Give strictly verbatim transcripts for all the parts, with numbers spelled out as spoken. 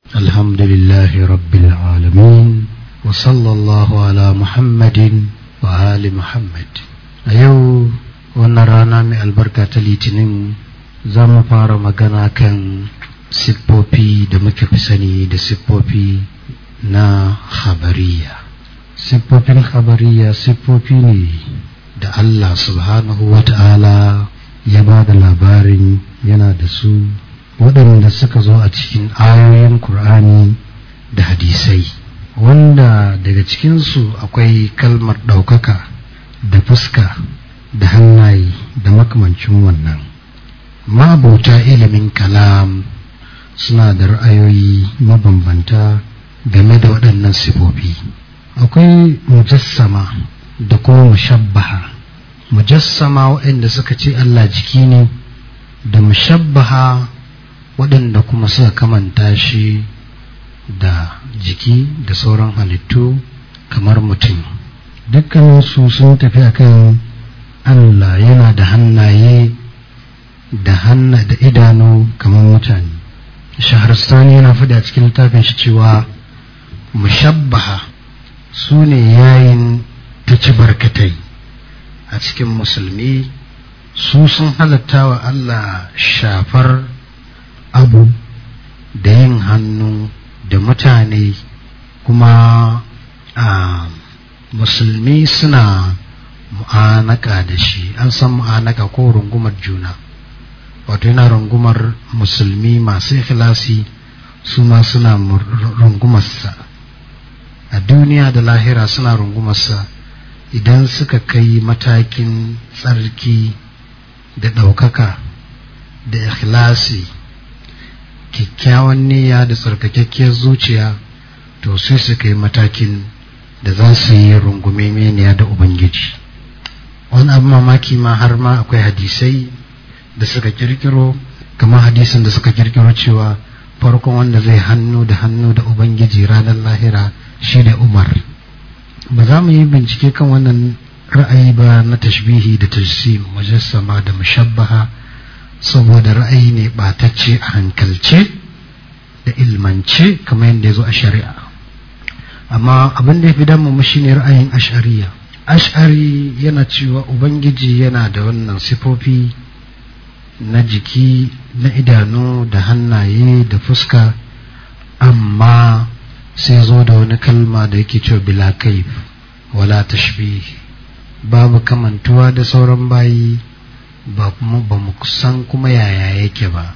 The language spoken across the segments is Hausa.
الحمد لله رب العالمين وصلى الله على محمد وآل محمد. أيو ونرانا من البركة litinin za mu fara magana kan siffofi da muke fi sani da siffofi na khabariya. Siffofin khabariya siffofi ne da Allah subhanahu wa ta'ala ya ba da labarin yana da su, waɗanda suka zo a cikin ayoyin Kur'ani da hadisai, wanda daga cikinsu akwai kalmar ɗaukaka da fuska da hannaye da makamancin wannan. Ma'abota ilimin kalam suna da ra'ayoyi mabambanta game da waɗannan sifofi. Akwai mujassama da kuma mushabbaha. Mujassama waɗanda suka ce Allah jiki ne, da mushabbaha waɗanda kuma suka kamanta shi da jiki da sauran halittu kamar mutum. Dukkaninsu sun tafi akan Allah yana da hannaye da hanna da idanu kamar mutane. Shahrastani yana faɗi a cikin littafin shi cewa mushabbaha su ne yayin ta ci barkatai a cikin musulmi. Su sun halatta wa Allah shafar abu da yin hannu da mutane, kuma a musulmi suna mu'anaka da shi. An san mu'anaka ko rungumar juna, wato yana rungumar musulmi masu ikhlasi, su ma suna rungumarsa a duniya da lahira, suna rungumarsa idan suka kai matakin tsarki da ɗaukaka da ikhlasi, kyakkyawan niyya da tsarkakakkiyar zuciya, to sai su kai matakin da za su yi rungume meniya da Ubangiji. Wani abu mamaki ma har ma akwai hadisai da suka kirkiro, kamar hadisin da suka kirkiro cewa farkon wanda zai hannu da hannu da Ubangiji ranar lahira shi da Umar. Ba za mu yi bincike kan wannan ra'ayi ba na tashbihi da tajsim, mujassama da mushabbaha, saboda ra'ayi ne ɓatacce a hankalce da ilmance kamar yadda ya zo a shari'a. Amma abin da ya fi damu mu shine ra'ayin ash'ariya. Ash'ari yana cewa Ubangiji yana da wannan sifofi na jiki, na idanu da hannaye da fuska, amma sai zo da wani kalma da yake cewa bila kaif wala tashbih, babu kamantuwa da sauran bayi, ba kuma ba mu san kuma yaya yake ba.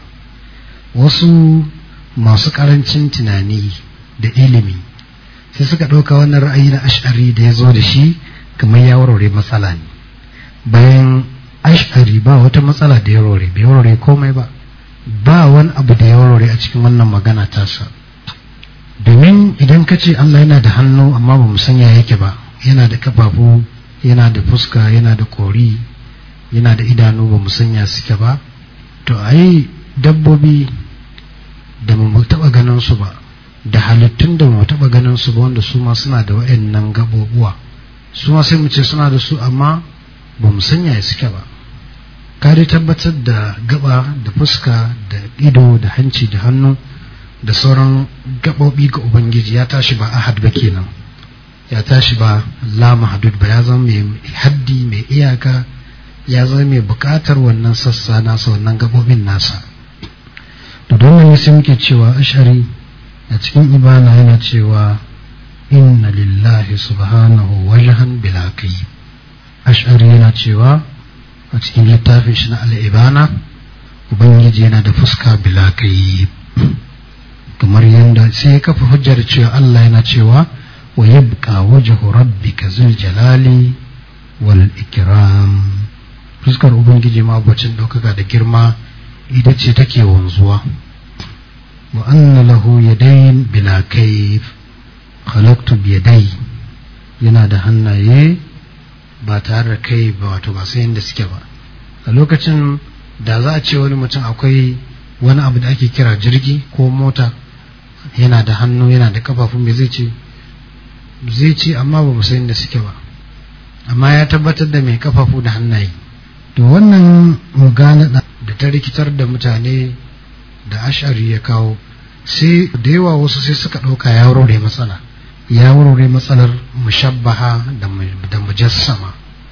Wasu masu karancin tunani da ilimi sai suka ɗauka wannan ra'ayi na ash'ari da ya zo da shi kamar ya warware matsala ne, bayan ash'ari ba wata matsala da ya warware, bai warware komai ba, ba wani abu da ya warware a cikin wannan magana tasa. Domin idan ka ce Allah yana da hannu amma ba mu san ya yake ba, yana da kafafu, yana da fuska, yana da kori, yana da idanu, ba mu sanya suke ba, to ai dabbobi da mu taɓa ganin su ba, da halittun da mu taɓa ganin su ba, wanda su ma suna da wa'annan gabobuwa, su ma sai mu ce suna da su amma ba mu sanya suke ba. Ka dai tabbatar da gaba da fuska da ido da hanci da hannu da sauran gabobi ga Ubangiji, ya tashi ba ahad ba kenan, ya tashi ba la mahdud ba, ya zama mai haddi, mai iyaka, ya zama mai bukatar wannan sassa nasa, wannan gabobin nasa. To don ne sai muke cewa ash'ari a cikin ibana yana cewa inna lillahi subhanahu wajhan bila kayyib. Ash'ari yana cewa a cikin littafin shi na al-ibana, Ubangiji yana da fuska bila kayyib, kamar yanda sai ya kafa hujjar cewa Allah yana cewa wa yabqa wajhu rabbika zul jalali wal ikram. Fuskar Ubangiji ma bacin ɗaukaka da girma ita ce take wanzuwa. Wa anna lahu yadayn bila kayf khalaqtu bi yaday, yana da hannaye ba tare da kai ba, wato ba sai yanda suke ba. A lokacin da za a ce wani mutum akwai wani abu da ake kira jirgi ko mota, yana da hannu yana da kafafu, me zai ce? Zai ce amma ba mu san yanda suke ba, amma ya tabbatar da mai kafafu da hannaye. To wannan mugana da ta rikitar da mutane da ash'ari ya kawo sai da yawa wasu sai suka ɗauka ya warware matsala ya warware matsalar mushabbaha da mujassama.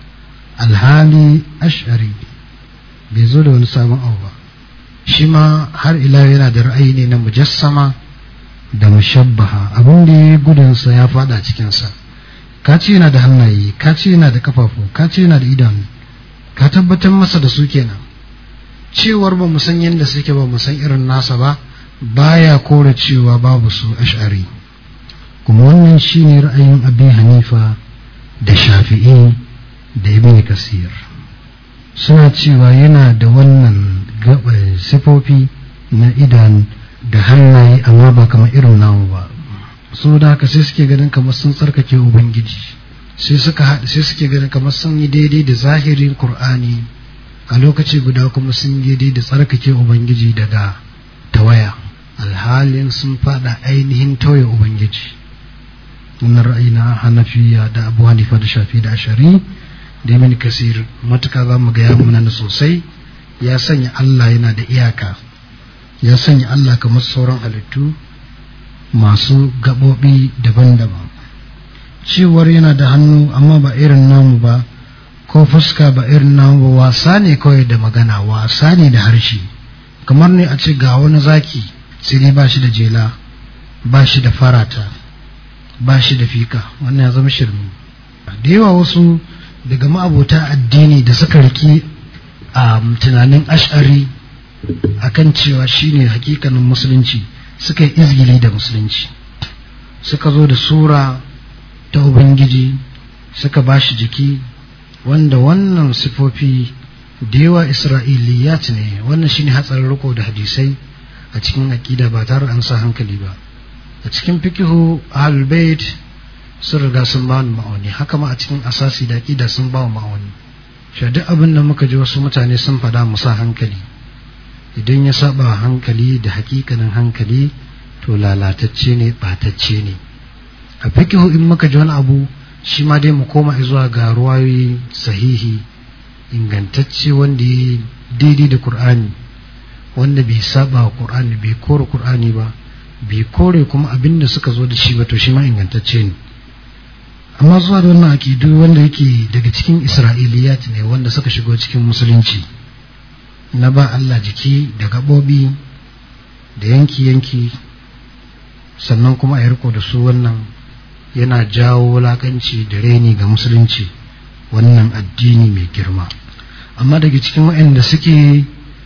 Alhali ash'ari bai zo da wani sabon abu ba, shi ma har ila yana da ra'ayi ne na mujassama da mushabbaha. Abin da ya gudunsa ya fada cikinsa. Ka ce yana da hannaye, ka ce yana da kafafu, ka ce yana da idanu, ka tabbatar masa da su kenan. Cewar ba mu san yadda suke ba mu san irin nasa ba baya kore cewa babu su ash'ari. Kuma wannan shine ra'ayin Abi Hanifa da Shafi'i da Ibn Kasir. Suna cewa yana da wannan gaba sifofi na idanu da hannaye amma ba kamar irin namu ba. So da haka sai suke ganin kamar sun tsarkake Ubangiji, sai suka haɗa sai suke ganin kamar sun yi daidai da zahirin Qur'ani, a lokaci guda kuma sun yi daidai da tsarkake Ubangiji daga tawaya, alhalin sun fada ainihin tauye Ubangiji. Wannan ra'ayi na Hanafiya da Abu Hanifa da Shafi da Ashari da Ibn Kasir matuka za mu ga ya muna sosai. Ya sanya Allah yana da iyaka, ya sanya Allah kamar sauran halittu masu gaɓoɓi daban-daban. Cewar yana da hannu amma ba irin namu ba, ko fuska ba irin namu ba, wasa ne kawai da magana, wasa ne da harshe. Kamar ne a ce ga wani zaki sai dai ba shi da jela, ba shi da farata, ba shi da fika. Wannan ya zama shirme. Da yawa wasu daga ma'abota addini da suka riki a tunanin ash'ari akan cewa shine hakikanin musulunci, suka yi izgili da musulunci, suka zo da sura ta Ubangiji suka ba shi jiki, wanda wannan sifofi da yawa isra'iliyat ne. Wannan shine hatsarin riko da hadisai a cikin aqida ba tare an sa hankali ba. A cikin fikihu ahlul bait sun riga sun ba ma'auni, haka ma a cikin asasi da aqida sun ba ma'auni. Shi duk abin da muka ji wasu mutane sun faɗa mu sa hankali, idan ya saba hankali da hakikanin hankali to lalatacce ne, batacce ne. A fikihu in muka ji wani abu shi ma dai mu koma zuwa ga ruwayoyi sahihi ingantacce wanda ya daidai da Qur'ani, wanda bai saba wa Qur'ani, bai kore Qur'ani ba, bai kore kuma abin da suka zo da shi ba, to shi ma ingantacce ne. Amma zuwa da wannan aqidu wanda yake daga cikin isra'iliyat ne, wanda suka shigo cikin musulunci, na ba Allah jiki da gabobi da yanki-yanki sannan kuma a riko da su, wannan yana jawo wulakanci da reni ga musulunci, wannan addini mai girma. Amma daga cikin waɗanda suke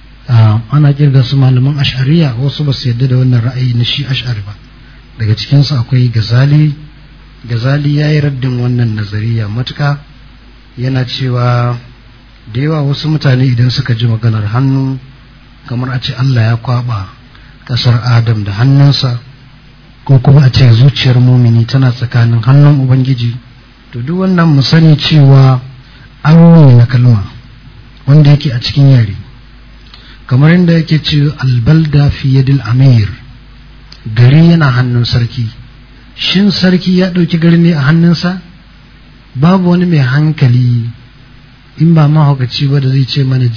ana kirga su malaman ash'ariya, wasu ba su yadda da wannan ra'ayi na shi ash'ari ba. Daga cikinsu akwai Gazali. Gazali ya yi raddin wannan nazariya matuka, yana cewa da yawa wasu mutane idan suka ji maganar hannu kamar a ce Allah ya kwaba kasar Adam da hannunsa, ko kuma a ce zuciyar mumini tana tsakanin hannun Ubangiji. To duk wannan mu sani cewa aro ne na kalma wanda yake a cikin yare, kamar inda yake ce albalda fi yadil amir, gari yana hannun sarki. Shin sarki ya ɗauki gari ne a hannunsa? Babu wani mai hankali in ba mahaukaci ba da zai ce mana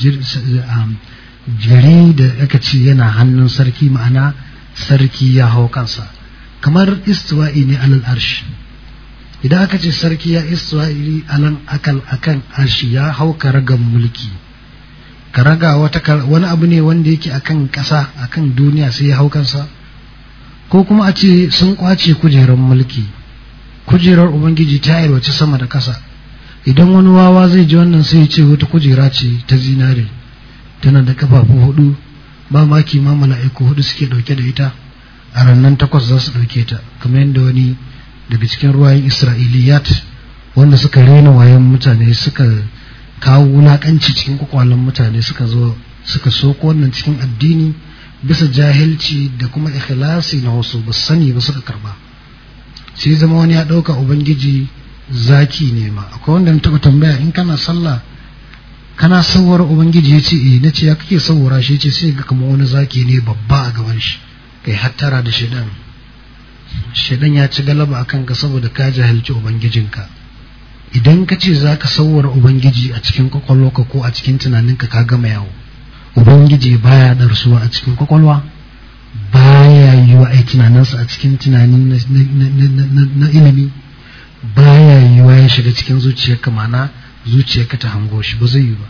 gari da aka ce yana hannun sarki, ma'ana sarki ya hau kansa. Kamar istiwa'i ne alal arshi. Idan aka ce sarki ya istiwa'i alan akal akan arshi, ya hau karagan mulki. Karaga wata wani abu ne wanda yake akan ƙasa, akan duniya, sai ya hau kansa. Ko kuma a ce sun kwace kujerar mulki, kujerar Ubangiji ta yarwace sama da ƙasa. Idan wani wawa zai ji wannan sai ya ce wata kujera ce ta zinare, tana da kafafu hudu, ba maki ma mala'iku hudu suke dauke da ita, a rannan takwas za su dauke ta. Kamar yadda wani daga cikin ruwayen isra'iliyat wanda suka rena wayan mutane, suka kawo wulakanci cikin kwakwalen mutane, suka zo suka soko wannan cikin addini bisa jahilci da kuma ikhlasi na wasu, ba sani ba suka karba. Sai zama wani ya dauka Ubangiji zaki ne ma. Akwai wanda na taba tambaya, in kana sallah kana sawwara Ubangiji? Ya ce eh. Na ce ya kake sawwara shi? Ya ce sai ga kamar wani zaki ne babba a gaban shi. Kai hattara da shedan, shedan ya ci galaba akan ka saboda ka jahilci Ubangijinka. Idan ka ce za ka sawwara Ubangiji a cikin kwakwalwarka ko a cikin tunaninka, ka gama yawo. Ubangiji baya darsuwa a cikin kwakwalwa, baya yiwa ai tunaninsa a cikin tunanin na ilimi, baya yiwa ya shiga cikin zuciyarka, mana zuciyarka ta hango shi, ba zai yi ba.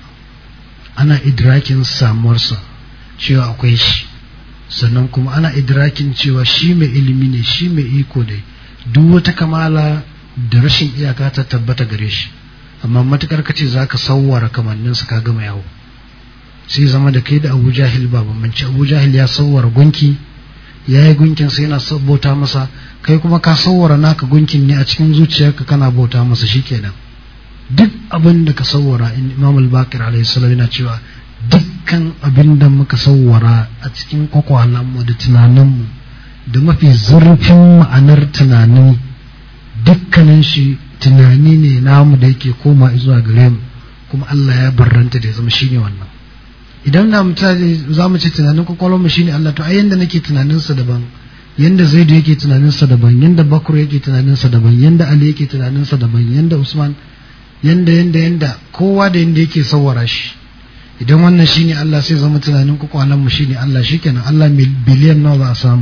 Ana idrakin samuwarsa cewa akwai shi, sannan kuma ana idrakin cewa shi mai ilimi ne, shi mai iko dai, duk wata kamala da rashin iyaka ta tabbata gare shi. Amma matukar kace zaka sawwara kamanninsa ka gama yawo, sai zama da kai da Abu Jahil ba bambanci. Abu Jahil ya sawwara gunki, yayi gunkin sai yana bauta masa, kai kuma ka sawwara naka gunkin ne a cikin zuciyarka kana bauta masa, shikenan. Duk abin da ka sawwara, Imam al-Baqir alayhi salam yana cewa dukkan abin da muka sawwara a cikin kwakwalanmu da tunaninmu da mafi zurfin ma'anar tunani, dukkanin shi tunani ne namu da yake koma zuwa gare mu, kuma Allah ya barranta da ya zama shine wannan. Idan na mutane za mu ce tunanin kwakwalwar mu shine Allah, to ai yanda nake tunanin sa daban, yanda Zaidu yake tunanin sa daban, yanda Bakr yake tunanin sa daban, yanda Ali yake tunanin sa daban, yanda Usman, yanda yanda yanda kowa da yanda yake sawwara shi. Idan wannan shine Allah, sai zama tunanin kwakwalwar mu shine Allah, shikenan. Allah biliyan nawa za a samu,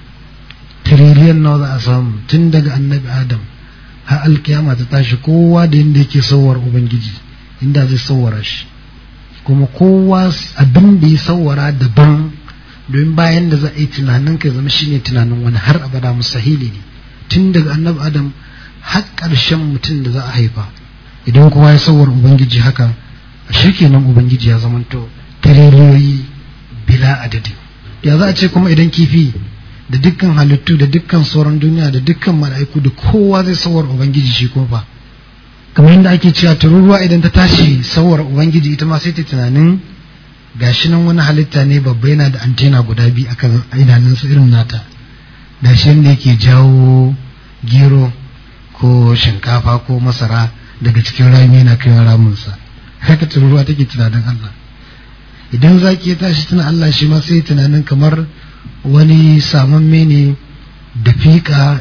tiriliyan nawa za a samu, tun daga annabi Adam har alkiyama ta tashi, kowa da yanda yake sawwar ubangiji, inda zai sawwara shi. Kuma kowa abin da ya sawwara daban, domin bayan da za a yi tunanin ka zama shine tunanin wani har abada mustahili ne, tun daga annabi Adam har ƙarshen mutum da za a haifa. Idan kowa ya sawwara ubangiji haka, shikenan ubangiji ya zamanto tiriliyoyi bila adadi. Ya za a ce kuma idan kifi da dukkan halittu da dukkan sauran duniya da dukkan mala'iku da kowa zai sawwara ubangiji, shi kuma fa kamar yadda ake cewa tururuwa idan ta tashi sawwara ubangiji, ita ma sai ta tunanin gashi nan wani halitta ne babba, yana da antena guda biyu akan idanunsa irin nata, da shi yadda yake jawo gero ko shinkafa ko masara daga cikin rami yana kai ramunsa. Haka tururuwa take tunanin Allah. Idan zaki ya tashi tuna Allah, shi ma sai tunanin kamar wani samamme ne da fika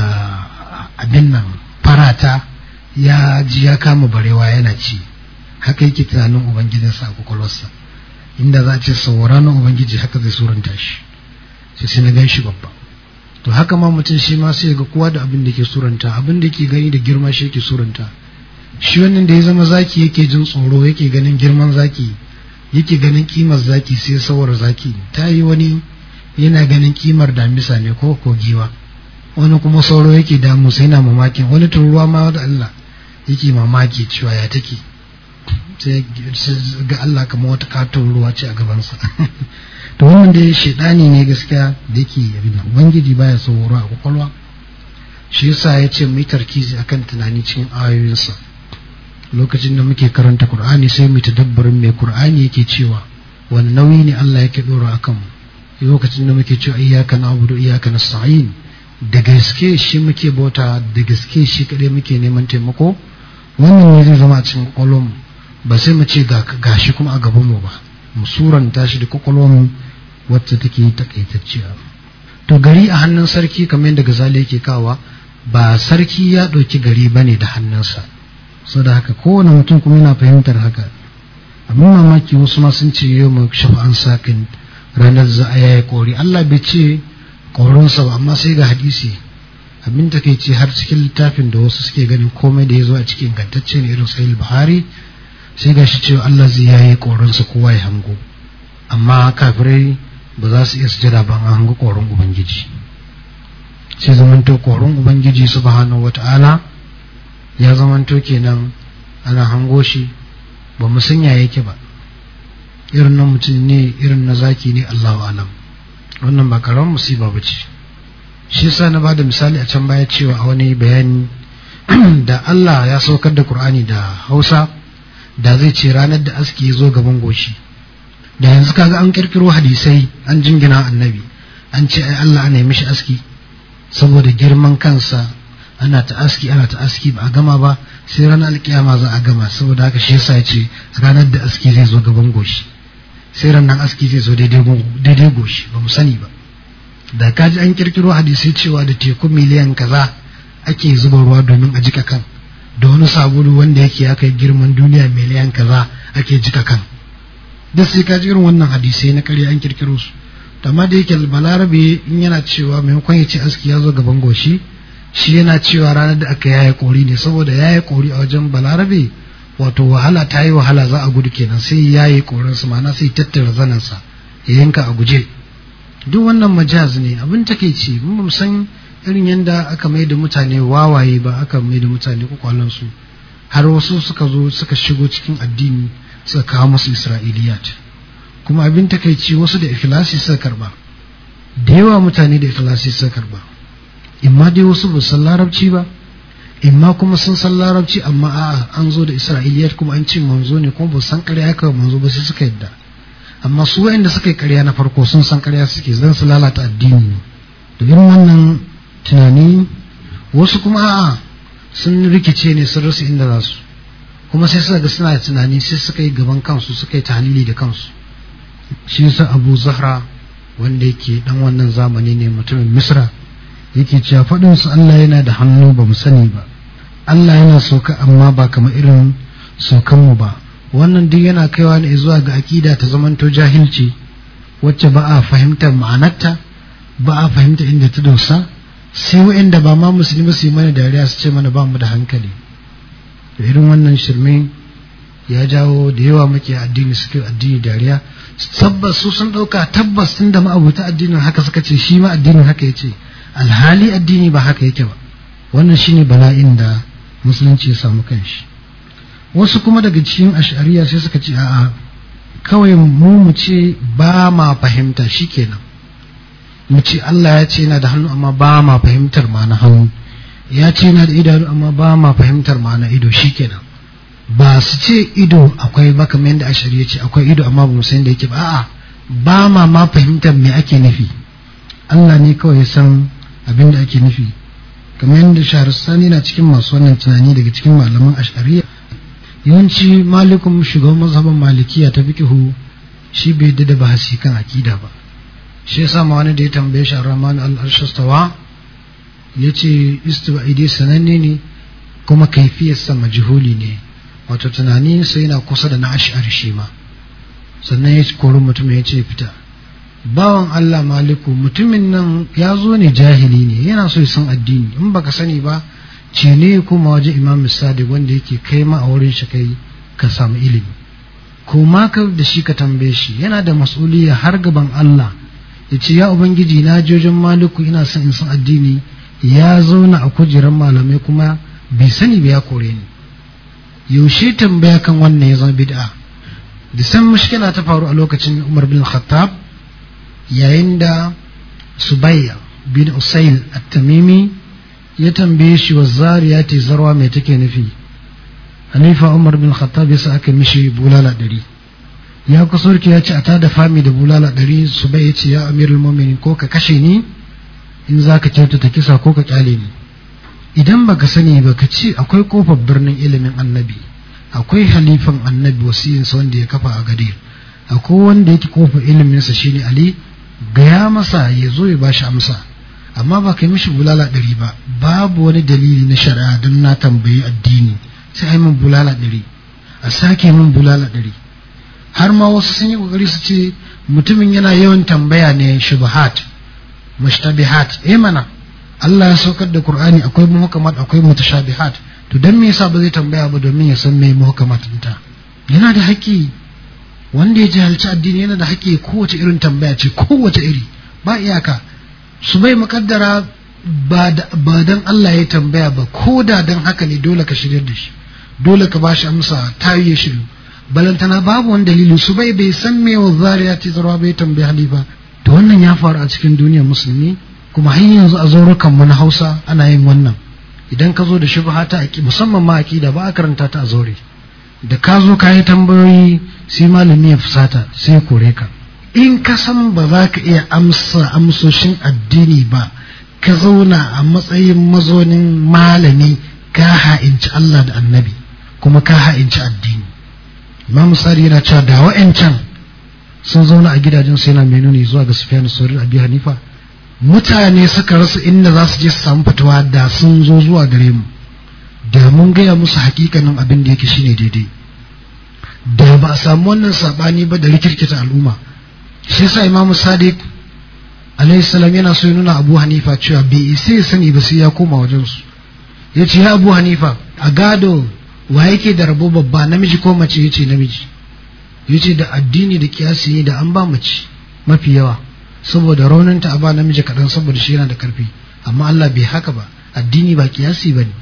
da abin nan farata, ya ji ya kama barewa yana ci. Haka yake tunanin ubangijinsa a kwakwalwarsa. Inda za a ce saurara na ubangiji, haka zai suranta shi, sai sai na gan shi babba. To haka ma mutum shi ma sai ga kowa da abin da ke suranta, abin da ke gani da girma shi yake suranta. Shi wannan da ya zama zaki yake jin tsoro, yake ganin girman zaki, yake ganin kimar zaki, sai sawar zaki. Ta yi wani yana ganin kimar damisa ne ko kogiwa, wani kuma sauro yake damu sai yana mamakin, wani turuwa ma da Allah yake mamaki cewa ya take, sai ga Allah kamar wata katon ruwa ce a gabansa. To wannan dai shedani ne gaskiya da yake abin nan. Ubangiji baya sauro a kwakwalwa, shi yasa ya ce mu yi tarkizi akan tunani cikin ayoyinsa. Lokacin da muke karanta Qur'ani sai mu tadabburin me Qur'ani yake cewa, wani nauyi ne Allah yake dora akan mu. Lokacin da muke cewa iyyaka na'budu iyyaka nasta'in, da gaske shi muke bauta, da gaske shi kadai muke neman taimako, wannan ne zai zama a cikin kwakwalwarmu. Ba sai mu ce ga gashi kuma a gaban mu ba, mu suranta shi da kwakwalwarmu wacce take takaitacciya. To gari a hannun sarki, kamar yadda Gazali yake kawa, ba sarki ya ɗauki gari bane da hannunsa. Saboda haka kowane mutum kuma yana fahimtar haka. Abin mamaki wasu ma sun ce yau mu shafa an sakin ranar za a yaya kori. Allah bai ce korinsa ba, amma sai ga hadisi. Abin ta kai ce har cikin littafin da wasu suke ganin komai da ya zo a cikin ingantacce ne irin Sahih Buhari, sai ga shi cewa Allah zai yaye korinsa kowa ya hango. Amma kafirai ba za su iya sujada ban an hango korin Ubangiji. Sai zamanto korin Ubangiji subhanahu wata'ala ya zamanto kenan ana hango shi, ba mu san ya yake ba, irin na mutum ne, irin na zaki ne, Allahu alam. Wannan ba karamin musiba ba ce. Shi yasa na bada misali a can baya cewa a wani bayani da Allah ya saukar da Qur'ani da Hausa, da zai ce ranar da aski ya zo gaban goshi, da yanzu kaga an kirkiro hadisai an jingina annabi, an ce ai Allah ana yi mishi aski saboda girman kansa, ana ta aski ana ta aski ba a gama ba, sai ranar alkiyama za a gama. Saboda haka shi yasa ya ce ranar da aski zai zo gaban goshi, sai ranar aski zai zo daidai goshi. Ba mu sani ba, da kaji an kirkiro hadisai cewa da teku miliyan kaza ake zuba ruwa domin a jika kan, da wani sabulu wanda yake ya kai girman duniya miliyan kaza ake jika kan, duk sai kaji irin wannan hadisai na ƙarya an kirkiro su. amma da yake balarabe in yana cewa maimakon ya ce aski ya zo gaban goshi, shi yana cewa ranar da aka yaye kori ne, saboda yaye kori a wajen balarabe wato wahala ta yi wahala, za a gudu kenan, sai yaye korinsa, ma'ana sai tattara zanensa ya yanka a guje. Duk wannan majaz ne. Abin takeici mun san irin yadda aka mai da mutane wawaye ba, aka mai da mutane kwakwalansu har wasu suka zo suka shigo cikin addini suka kawo musu isra'iliyat. Kuma abin takeici wasu da ikhlasi suka karba, da yawa mutane da ikhlasi suka karba, imma dai wasu ba san larabci ba, imma kuma sun san larabci amma a'a an zo da isra'iliyat kuma an ce manzo ne kuma ba san ƙarya aka manzo ba sai suka yadda. Amma su wa'anda suka yi ƙarya na farko sun san ƙarya suke, zan su lalata addini. Da irin wannan tunani wasu kuma a'a sun rikice ne, sun rasa inda za su, kuma sai suka ga suna da tunani sai suka yi gaban kansu, suka yi tahlili da kansu. Shi yasa Abu Zahra wanda yake dan wannan zamani ne, mutumin Misra, yake cewa faɗin su Allah yana da hannu ba mu sani ba, Allah yana sauka amma ba kamar irin saukan mu ba. Wannan duk yana kaiwa ne zuwa ga akida ta zamanto jahilci, wacce ba a fahimtar ma'anarta, ba a fahimta inda ta dosa, sai wa'anda ba ma musulmi su yi mana dariya su ce mana ba mu da hankali. Da irin wannan shirme ya jawo da yawa muke addini suke addini dariya. Tabbas su sun ɗauka tabbas tun da ma'abuta addinin haka suka ce shi ma addinin haka ya ce, alhali addini ba haka yake ba. Wannan shine bala'in da musulunci ya samu kanshi. Wasu kuma daga cikin ash'ariya sai suka ce a'a, kawai mu mu ce ba ma fahimta shikenan, mu ce Allah ya ce yana da hannu amma ba ma fahimtar ma'ana hannu, ya ce yana da idanu amma ba ma fahimtar ma'ana ido, shikenan. Ba su ce ido akwai ba kamar yadda ash'ariya ce akwai ido amma ba mu san da yake ba, a'a ba ma ma fahimtar me ake nufi, Allah ne kawai ya san abin da ake nufi. Kamar yadda Shahrastani na cikin masu wannan tunani daga cikin malaman ash'ariya. Yawanci malikun shugaban mazhaban malikiya ta fiqhu shi bai yadda da bahasi kan akida ba. Shi yasa ma wani da ya tambaye shi Ar-Rahman al-Arshastawa yace istiwa'idi sananne ne kuma kaifiyar sa majhuli ne, wato tunani sai yana kusa da na ash'ari shi ma. Sannan ya kori mutum ya ce fita. Bawan Allah Maliku, mutumin nan ya zo ne jahili ne, yana so ya san addini, in baka sani ba ce ne kuma waje Imam Sadiq wanda yake kai ma a wurin shi kai ka samu ilimi, ko ma ka da shi ka tambaye shi, yana da mas'uliyya har gaban Allah. Ya ce ya ubangiji na jojin Maliku ina son in san addini, ya zauna a kujerar malamai kuma bai sani ba ya kore ni. Yaushe tambaya kan wannan ya zama bid'a? Da san mushkila ta faru a lokacin Umar bin Khattab yayin da Subayya bin Usail at-Tamimi ya tambaye shi wa zariyati zarwa mai take nufi. Hanifa Umar bin Khattab ya sa aka mishi bulala ɗari. Ya kusurki ya ce a tada fami da bulala ɗari. Subayya ya ce ya amirul mu'minin ko ka kashe ni in za ka kyautata kisa ko ka kyale ni. Idan baka sani ba ka ce akwai kofar birnin ilimin annabi, akwai halifan annabi wasiyinsa wanda ya kafa a Gadir, akwai wanda yake kofar iliminsa shine Ali, gaya masa ya zo ya bashi amsa. Amma ba kai mishi bulala ɗari ba, babu wani dalili na shari'a don na tambayi addini sai ai min bulala ɗari, a sake min bulala ɗari. Har ma wasu sun yi kokari su ce mutumin yana yawan tambaya ne shubuhat mushtabihat. Eh mana Allah ya saukar da Qur'ani akwai muhkamat akwai mutashabihat, to dan me yasa ba zai tambaya ba domin ya san me muhkamat ɗinta? Yana da haƙƙi, wanda ya jahilci addini yana da haƙƙi kowace irin tambaya ce, kowace iri ba iyaka. Su bai muƙaddara ba dan Allah ya tambaya ba, ko da dan haka ne dole ka shiryar da shi, dole ka bashi amsa ta yi shiru. Balantana babu wani dalili, su bai bai san me wa zariyati zarwa bai tambayi halifa. To wannan ya faru a cikin duniyar musulmi, kuma har yanzu a zaurukan mu na Hausa ana yin wannan. Idan ka zo da shubha ta aqida, musamman ma aqida, ba a karanta ta a zaure. Da ka zo ka yi tambayoyi sai malami ya fusata sai ya kore ka. In ka san ba za ka iya amsa amsoshin addini ba, ka zauna a matsayin mazaunin malami, ka ha'inci Allah da annabi kuma ka ha'inci addini. Imam Sari yana cewa da wa'ancan sun zauna a gidajen su yana menene zuwa ga Sufyan as-Sauri, Abi Hanifa, mutane suka rasa inda za su je su samu fatawa da sun zo zuwa gare mu, da mun gaya musu hakikanin abin da yake shine daidai, da ba a samu wannan sabani ba da rikirkita al'umma. Shi yasa Imam Sadiq alayhi salam yana so ya nuna Abu Hanifa cewa bai isa ya sani ba sai ya koma wajen su yace ya Abu Hanifa a gado wa yake da rabo babba, namiji ko mace? Yace namiji. Yace da addini da kiyasi ne da an ba mace mafi yawa, saboda rauninta a ba namiji kaɗan saboda shi yana da karfi. Amma Allah bai haka ba, addini ba kiyasi ba ne,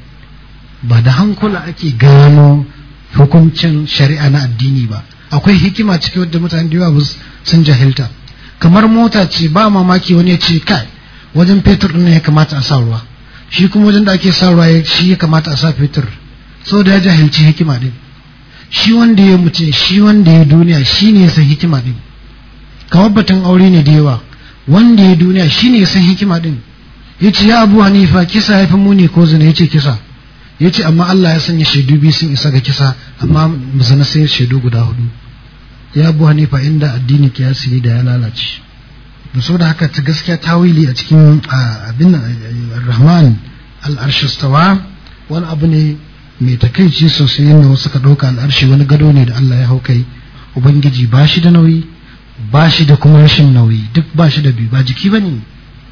ba da hankula ake gano hukuncin shari'a na addini ba. Akwai hikima cikin wadda mutane da yawa sun jahilta. Kamar mota ce, ba mamaki wani ya ce kai wajen fetur ɗin ya kamata a sa ruwa, shi kuma wajen da ake sa ruwa shi ya kamata a sa fetur, saboda ya jahilci hikima din. Shi wanda ya mutum, shi wanda ya duniya, shi ne ya san hikima din. Kamar batun aure ne da yawa, wanda ya duniya shi ne ya san hikima din. Ya ce ya Abu Hanifa, kisa ya fi muni ko zina? Ya ce kisa. Ya ce amma Allah ya sanya shaidu biyu sun isa ga kisa, amma zina sai shaidu guda hudu. Ya Abu Hanifa, inda addini kiyasi ne da ya lalace. Da saboda haka ta gaskiya tawili a cikin abin Rahman al-Arshistawa wani abu ne mai takaici sosai, yadda wasu ka ɗauka al'arshi wani gado ne da Allah ya hau kai. Ubangiji ba shi da nauyi, ba shi da kuma rashin nauyi, duk ba shi da biyu, ba jiki ba ne.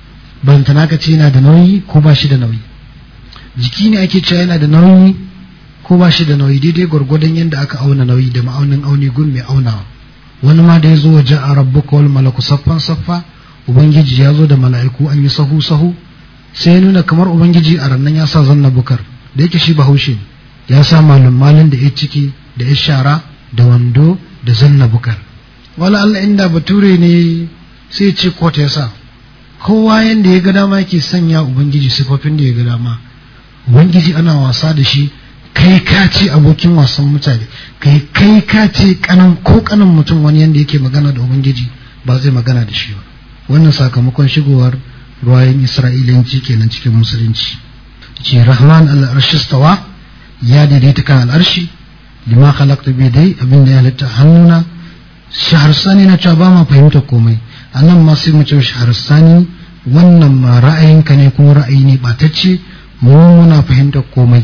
Ban tana ka ce yana da nauyi ko ba shi da nauyi. Jiki ne ake cewa yana da nauyi ko ba shi da nauyi, daidai gwargwadon yadda aka auna nauyi da ma'aunin auni gun mai aunawa. Wani ma da ya zo waje a rabbuka wal malaku saffan saffa, Ubangiji ya zo da mala'iku an yi sahu sahu, sai ya nuna kamar Ubangiji a rannan ya sa zanna bukar, da yake shi bahaushe ya sa malum malin da ya ciki da ya shara da wando da zanna bukar. Wala Allah inda bature ne sai ce kota ya sa, kowa yanda ya ga dama yake sanya Ubangiji sifofin da ya ga dama. Ubangiji ana wasa da shi, kai ka ce abokin wasan mutane, kai kai ka ce kanan ko kanan mutum wani yanda yake magana da Ubangiji ba zai magana da shi ba. Wannan sakamakon shigowar ruwayen Isra'ilanci kenan cikin musulunci. Ce Rahman al-Arshistawa ya daidaita kan al'arshi, lima khalaqta bi dai abin da ya halitta hannuna. Shaharsani na cewa ba ma fahimta komai, anan ma sai mu ce Shaharsani wannan ma ra'ayinka ne kuma ra'ayi ne batacce, mu muna fahimta komai.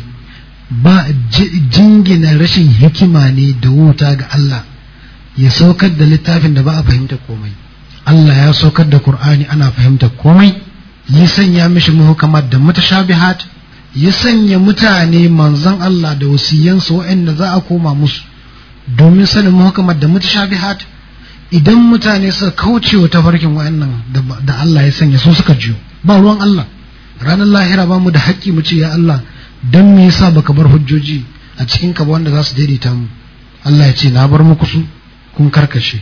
Ba jingina rashin hikima ne da wuta ga Allah ya saukar da littafin da ba a fahimta komai. Allah ya saukar da Qur'ani ana fahimta komai, ya sanya mishi muhkamat da mutashabihat, ya sanya mutane manzon Allah da wasiyansu waɗanda za a koma musu domin sanin muhkamat da mutashabihat. Idan mutane suka kauce wa tafarkin waɗannan da Allah ya sanya su suka jiyo, ba ruwan Allah. Ranar lahira ba mu da haƙƙi mu ce ya Allah dan me yasa baka bar hujjoji a cikin ka ba wanda za su daidaita mu? Allah ya ce na bar muku su kun karkashe,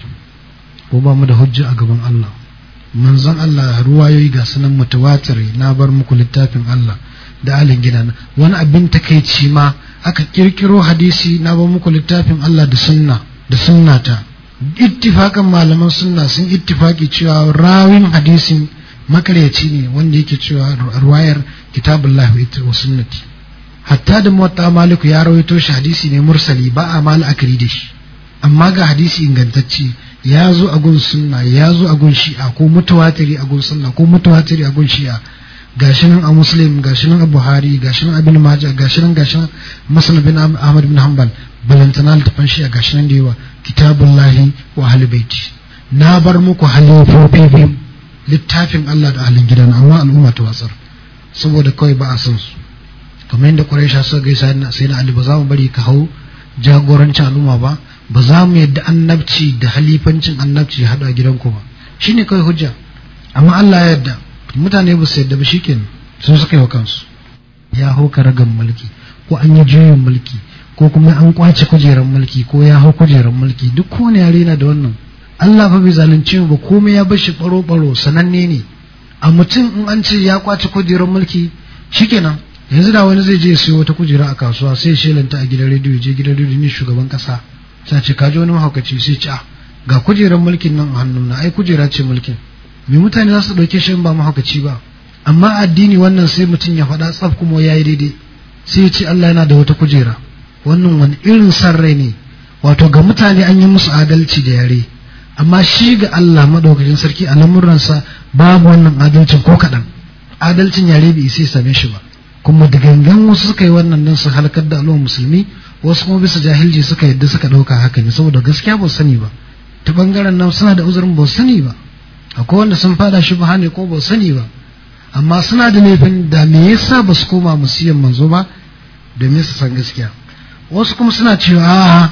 ko ba mu da hujja a gaban Allah. Manzon Allah ruwayoyi ga sunan mutawatir, na bar muku littafin Allah da alin gidana. Wani abin takeici ma aka kirkiro hadisi, na bar muku littafin Allah da sunna da sunnata. Ittifakan malaman sunna sun ittifaki cewa rawin hadisin makaryaci ne wanda yake cewa ruwayar kitabullahi wa sunnati. Hatta da muwatta Maliku ya rawaito shi hadisi ne mursali, ba a mal akari da shi. Amma ga hadisi ingantacce ya zo a gun sunna, ya zo a gun shi'a, ko mutawatiri a gun sunna ko mutawatiri a gun shi'a. Gashi nan a Muslim, gashi nan a Buhari, gashi nan a Ibn Majah, gashi nan gashi nan Musnad bin Ahmad bin Hanbal, balantana littafin shi'a gashi nan da yawa. Kitabullahi wa ahli baiti, na bar muku halifofi biyu, littafin Allah da ahlin gidan, amma al'umma ta watsar saboda kawai ba a san su. Kamar yadda Quraisha suka gaisa sai na Ali, ba za mu bari ka hau jagorancin al'umma ba, ba za mu yadda annabci da halifancin annabci ya haɗu a gidanku ba. Shine kawai hujja. Amma Allah ya yarda, mutane ba su yarda ba, shikenan sun suka yi wa kansu. Ya hau karagan mulki, ko an yi juyin mulki, ko kuma an kwace kujerar mulki, ko ya hau kujerar mulki, duk kowane yare na da wannan. Allah fa bai zalunce mu ba, komai ya bar shi baro baro sananne ne. A mutum in an ce ya kwace kujerar mulki shikenan, yanzu da wani zai je ya siyo wata kujera a kasuwa sai ya shelanta a gidan rediyo, je gidan rediyo ne shugaban kasa, sai ce ka ji wani mahaukaci, sai ce ah ga kujerar mulkin nan a hannuna, ai kujera ce mulkin. Me mutane za su dauke shi ba mahaukaci ba? Amma addini wannan sai mutum ya faɗa tsaf kuma yayi daidai, sai ya ce Allah yana da wata kujera. Wannan wani irin san rai ne? Wato ga mutane an yi musu adalci da yare, amma shi ga Allah madaukakin sarki a lamuransa babu wannan adalcin ko kaɗan. Adalcin yare bai sai same shi ba. Kuma da gangan wasu suka yi wannan nan su halakar da al'ummar musulmi, wasu kuma bisa jahilci suka yadda suka ɗauka haka ne saboda gaskiya ba sani ba. Ta bangaren nan suna da uzurin ba sani ba. akwai wanda sun fada shubha ne ko ba sani ba, amma suna da laifin da me yasa ba su koma musiyan manzo ba domin su san gaskiya. Wasu kuma suna cewa a'a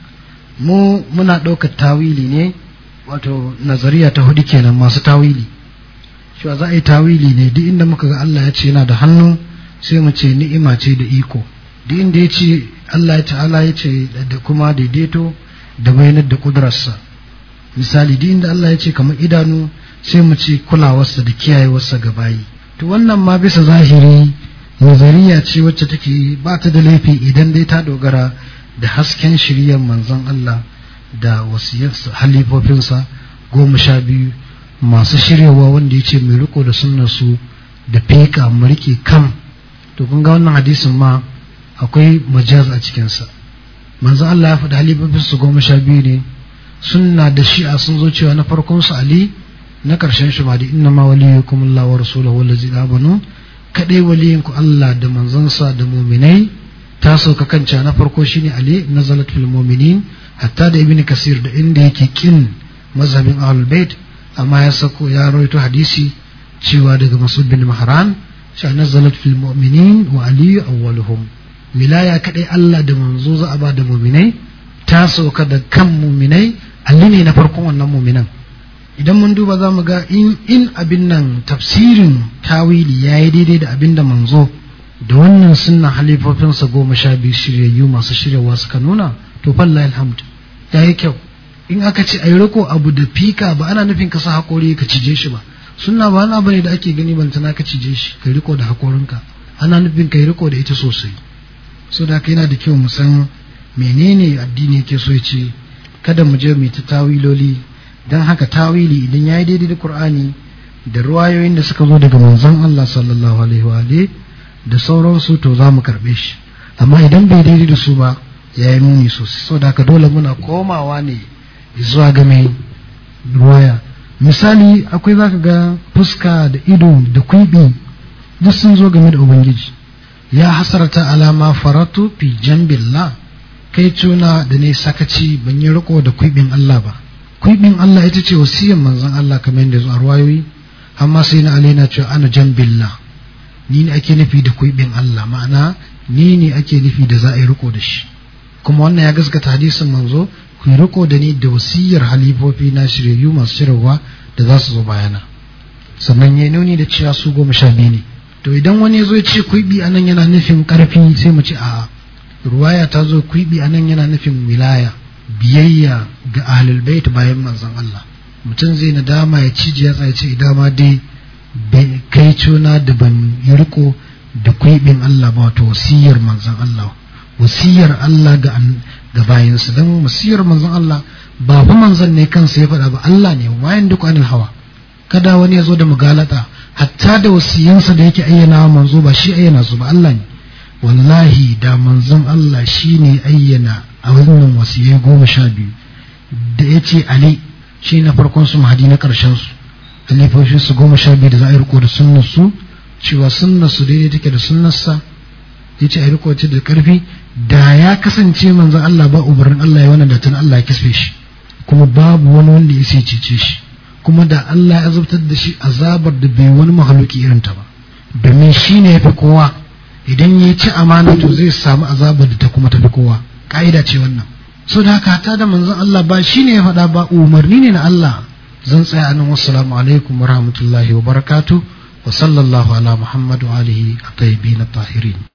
mu muna ɗaukar tawili ne, wato nazariya ta hudu kenan, masu tawili cewa za a yi tawili ne duk inda muka ga Allah ya ce yana da hannu sai mu ce ni'ima ce da iko, duk inda ya ce Allah ya ta'ala ya ce da kuma daidaito da bayanar da kudurarsa. Misali duk inda Allah ya ce kamar idanu sai mu ce kulawarsa da kiyayewarsa ga bayi. To wannan ma bisa zahiri nazariya ce wacce take ba ta da laifi idan dai ta dogara da hasken shiriyar manzon Allah da wasiyarsa halifofinsa goma sha biyu masu shiryawa, wanda ya ce mai riko da sunnar su da feka mu rike kam. To kun ga wannan hadisin ma akwai majaz a cikinsa. Manzon Allah ya faɗi halifofinsu goma sha biyu ne. Sunna da shi'a sun zo cewa na farkon su Ali, na ƙarshen shi ma da inna ma waliyukum Allah wa rasuluhu wallazina amanu, kadai waliyinku Allah da manzansa da mu'minai. Ta sauka kanta na farko shine Ali, nazalat fil mu'minin, hatta da ibn kasir da inda yake kin mazhabin ahlul bait, amma ya sako ya rawaito hadisi cewa daga Mas'ud bin Mahran cewa nazalat fil mu'minin wa Ali awwaluhum. Wilaya kadai Allah da manzo za a ba da mu'minai, ta sauka da kan mu'minai, Ali ne na farkon wannan mu'minan. Idan mun duba za mu ga in in abin nan tafsirin tawili ya yi daidai da abin da manzo da wannan sunna halifofinsa goma sha biyu shiryayyu masu shiryawa suka nuna, to fallahi alhamd ya yi kyau. In aka ce ai riko abu da fika ba ana nufin ka sa hakori ka cije shi ba. Sunna ba wani abu ne da ake gani bantana ka cije shi ka riko da hakorinka, ana nufin ka yi riko da ita sosai. So da yana da kyau mu san menene addini yake so ya ce, kada mu je mu ta tawiloli. Dan haka tawili idan ya yi daidai da Qur'ani da ruwayoyin da suka zo daga manzon Allah sallallahu alaihi wa alihi da sauransu, to za mu karbe shi. Amma idan bai daidai da su ba ya yi muni sosai. Saboda haka dole muna komawa ne zuwa ga mai ruwaya. Misali akwai zaka ga fuska da ido da kwibi duk sun zo game da Ubangiji. Ya hasarata alama faratu fi jambillah, kai tuna da ne sakaci ban yi riko da kwibin Allah ba. Kwibin Allah ita ce wasiyar manzon Allah kamar yadda zo a ruwayoyi, amma sai na alaina cewa ana jambillah, ni ne ake nufi da kwibin Allah, ma'ana ni ne ake nufi da za a yi riko da shi. Kuma wannan ya gaskata hadisin manzo, ku yi riko da ni da wasiyar halifofi na shiryayyu masu shirarwa da za su zo bayana. Sannan ya nuni da cewa su goma sha biyu ne. To idan wani ya zo ya ce kwibi anan yana nufin karfi, sai mu ce a'a, ruwaya ta zo kwibi anan yana nufin wilaya, biyayya ga ahlul bait bayan manzon Allah. Mutum zai nadama ya cije ya tsaye ce dama dai kai cona da ban yi riko da kwibin Allah ba, wato wasiyar manzon Allah, wasiyar Allah ga ga bayansa. Dan wasiyar manzon Allah ba fa manzon ne kansa ya faɗa ba, Allah ne, wayan duk anil hawa. Kada wani ya zo da mugalata, hatta da wasiyansa da yake ayyana manzo ba shi ayyana su ba, Allah ne. Wallahi da manzon Allah shi ne ayyana a wannan wasiyai goma sha biyu da ya ce Ali shi na farkon su, mahadi na ƙarshen su, halifofin su goma sha biyu da za a yi riko da sunnar su, cewa sunnar su daidai take da sunnarsa, ya ce a yi riko da ƙarfi. Da ya kasance manzon Allah ba umarnin Allah ya wannan da tun Allah ya kisfe shi, kuma babu wani wanda ya sai cece shi, kuma da Allah ya azabtar da shi azabar da bai wani mahaluki irin ta ba, domin shi ne ya fi kowa. Idan ya ci amana to zai samu azabar da ta kuma tafi kowa, ka'ida ce wannan. So da haka ta da manzon Allah ba shi ne ya faɗa ba, umarni ne na Allah. Zan tsaya anan, wassalamu alaikum wa rahmatullahi wa barakatuh, wa sallallahu ala Muhammad wa alihi at-tayyibin at-tahirin.